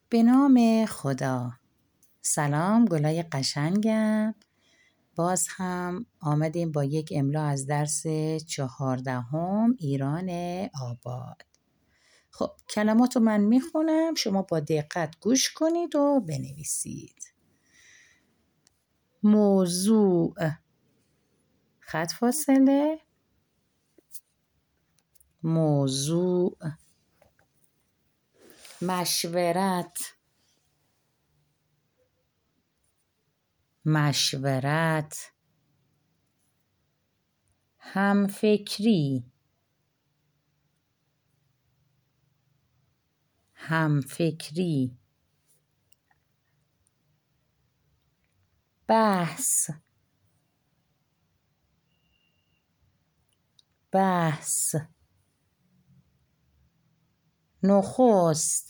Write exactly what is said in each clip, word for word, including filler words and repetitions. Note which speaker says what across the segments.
Speaker 1: به نام خدا. سلام گلای قشنگم. باز هم آمدیم با یک املا از درس چهاردهم ایران آباد. خب کلمات رو من میخونم، شما با دقت گوش کنید و بنویسید. موضوع، خط فاصله، موضوع. مشورت، مشورت. همفکری، همفکری. بحث، بحث. نخست،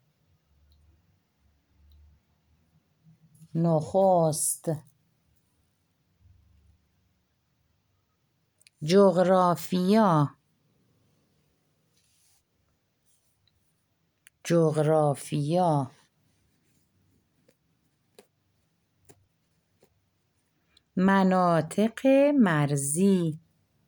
Speaker 1: نخست. جغرافیا، جغرافیا. مناطق مرزی،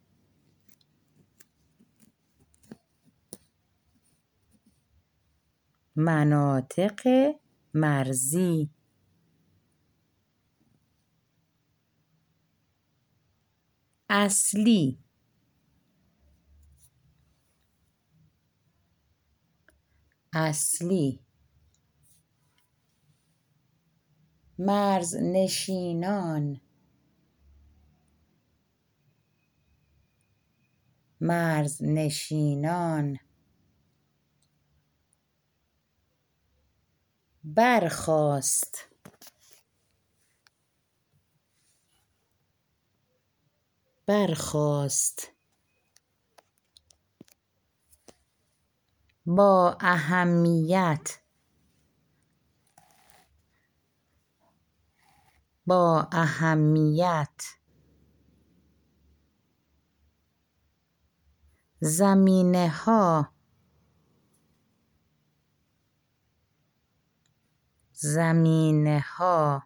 Speaker 1: مناطق مرزی. اصلی، اصلی. مرزنشینان، مرزنشینان. برخاست، برخاست. با اهمیت، با اهمیت. زمینه ها، زمینه ها.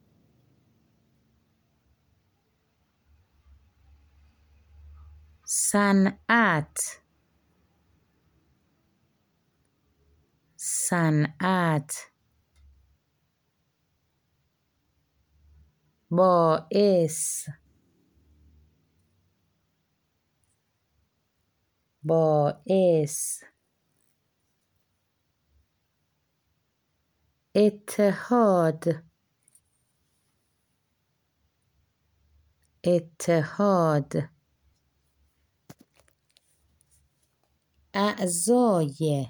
Speaker 1: صنعت، صنعت. باعث، باعث. اتحاد، اتحاد. اعضای،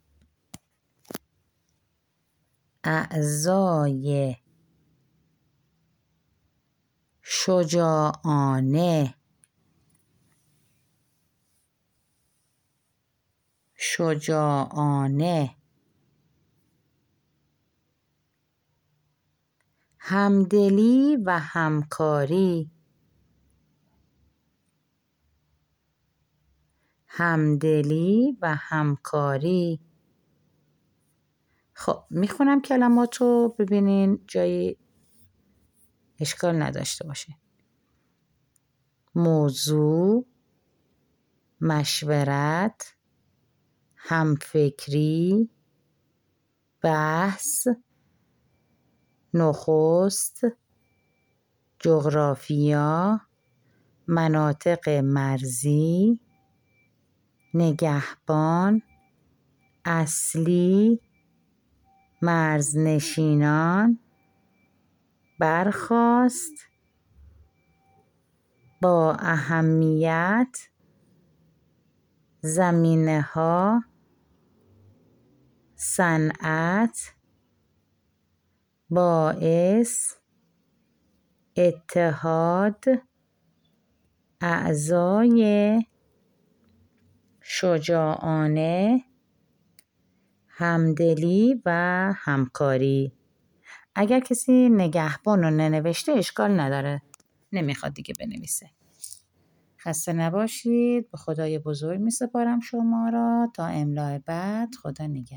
Speaker 1: اعضای. شجاعانه، شجاعانه. همدلی و همکاری، همدلی و همکاری. خب میخونم کلماتو ببینین جایی اشکال نداشته باشه. موضوع، مشورت، همفکری، بحث، نخست، جغرافیا، مناطق مرزی، نگهبان، اصلی، مرزنشینان، برخاست، با اهمیت، زمینه ها، صنعت، باعث، اتحاد، اعضای، شجاعانه، همدلی و همکاری. اگر کسی نگهبان رو ننوشته اشکال نداره، نمیخواد دیگه بنویسه. خسته نباشید. به خدای بزرگ می سپارم شما را تا املا بعد. خدا نگهدار.